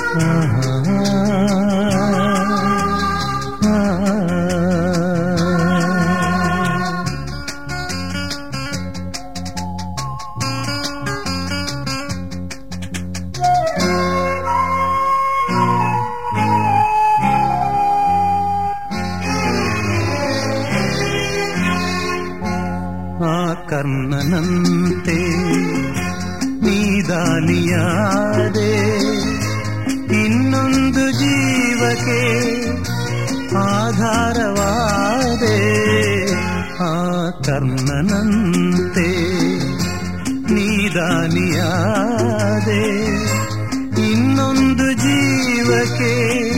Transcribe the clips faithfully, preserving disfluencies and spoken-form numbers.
ಕರ್ಣನಂತೆ ನೀದಾನಿಯಾದೆ, ಇನ್ನೊಂದು ಜೀವಕ್ಕೆ ಆಧಾರವಾದೆ. ಆ ಕರ್ಣನಂತೆ ನೀದಾನಿಯಾದೆ, ಇನ್ನೊಂದು ಜೀವಕ್ಕೆ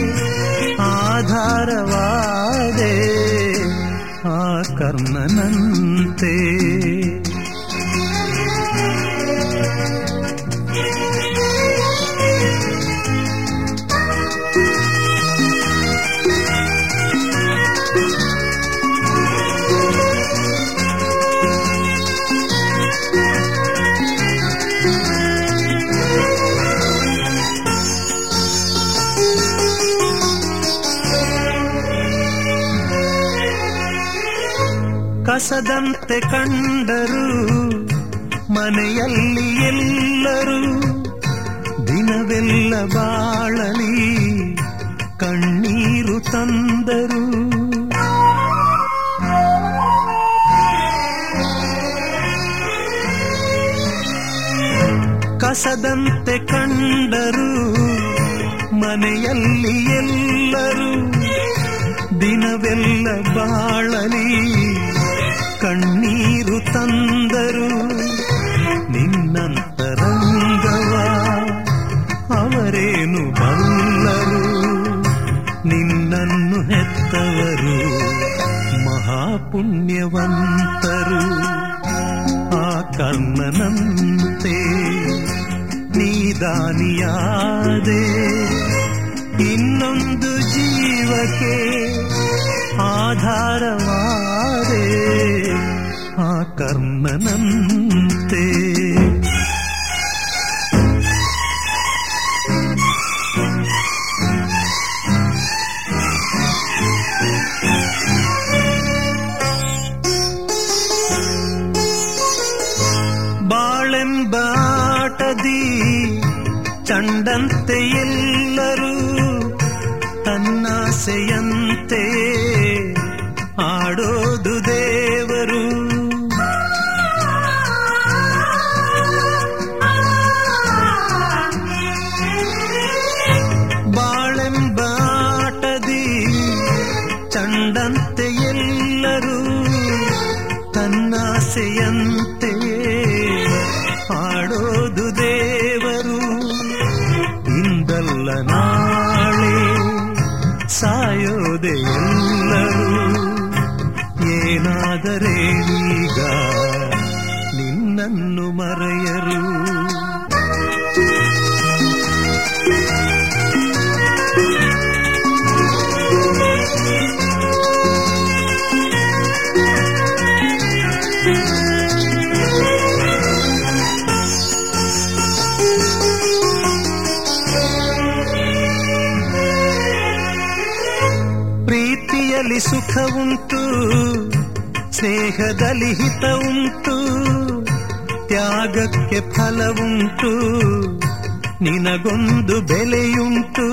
ಆಧಾರವಾದೆ. ಆ ಕರ್ಣನಂತೆ ಕಸದಂತೆ ಕಂಡರು ಮನೆಯಲ್ಲಿ ಎಲ್ಲರೂ, ದಿನವೆಲ್ಲ ಬಾಳಲಿ ಕಣ್ಣೀರು ತಂದರು. ಕಸದಂತೆ ಕಂಡರು ಮನೆಯಲ್ಲಿ ಎಲ್ಲರೂ, ದಿನವೆಲ್ಲ ಬಾಳಲಿ ಕಣ್ಣೀರು ತಂದರು. ನಿನ್ನಂತರಂಗವ ಅವರೇನು ಬಲ್ಲರು, ನಿನ್ನನ್ನು ಹೆತ್ತವರು ಮಹಾಪುಣ್ಯವಂತರು. ಆ ಕರ್ಣನಂತೆ ನೀದಾನಿಯಾದೆ, ಇನ್ನೊಂದು ಜೀವಕ್ಕೆ ಆಧಾರವಾದೆ. ಆ ಕರ್ಣನಂತೆ ಬಾಳೆಂಬಾಟದಿ ಚಂಡಂತೆ ಎಲ್ಲರೂ, ತನ್ನಾಸೆಯಂತೆ ಆಡೋದು ದೇವರು. ಬಾಳೆಂಬಾಟದಿ ಚಂಡಂತೆ ಎಲ್ಲರೂ, ತನ್ನಾಸೆಯಂತೆ ಆಡೋದು ದೇವರು. ಇಂದಲ್ಲ ನಾಳೆ ಸಾಯೋದೆ ಎಲ್ಲರೂ, ಏನಾದರೇನೀಗ ನಿನ್ನನ್ನು ಮರೆಯರು. ಪ್ರೀತಿಯಲ್ಲಿ ಸುಖ ಉಂಟು, ಸ್ನೇಹದಲ್ಲಿ ಹಿತ ಉಂಟು, ತ್ಯಾಗಕ್ಕೆ ಫಲವುಂಟು, ನಿನಗೊಂದು ಬೆಲೆಯುಂಟು.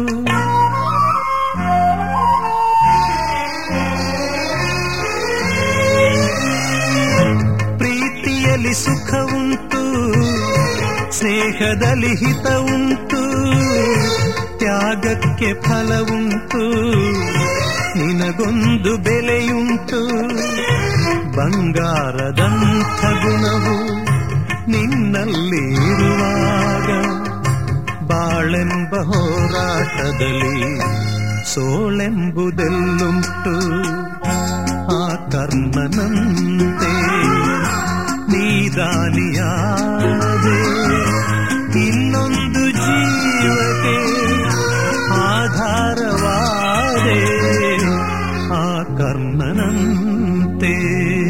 ಪ್ರೀತಿಯಲ್ಲಿ ಸುಖ ಉಂಟು, ಸ್ನೇಹದಲ್ಲಿ ಹಿತ ಉಂಟು, ತ್ಯಾಗಕ್ಕೆ ಫಲವುಂಟು, ನಿನಗೊಂದು ಬೆಲೆಯುಂಟು. ಬಂಗಾರದಂಥ ಗುಣವು ನಿನ್ನಲ್ಲಿ ಇರುವಾಗ, ಬಾಳೆಂಬ ಹೋರಾಟದಲ್ಲಿ ಸೋಳೆಂಬುದೆಲ್ಲುಂಟು. ಆ ಕರ್ಣನಂತೆ ನೀದಾನಿಯಾದೆ, ಇನ್ನೊಂದು ಜೀವಕ್ಕೆ ಆಧಾರವಾದೆ. ಆ ಕರ್ಣನಂತೆ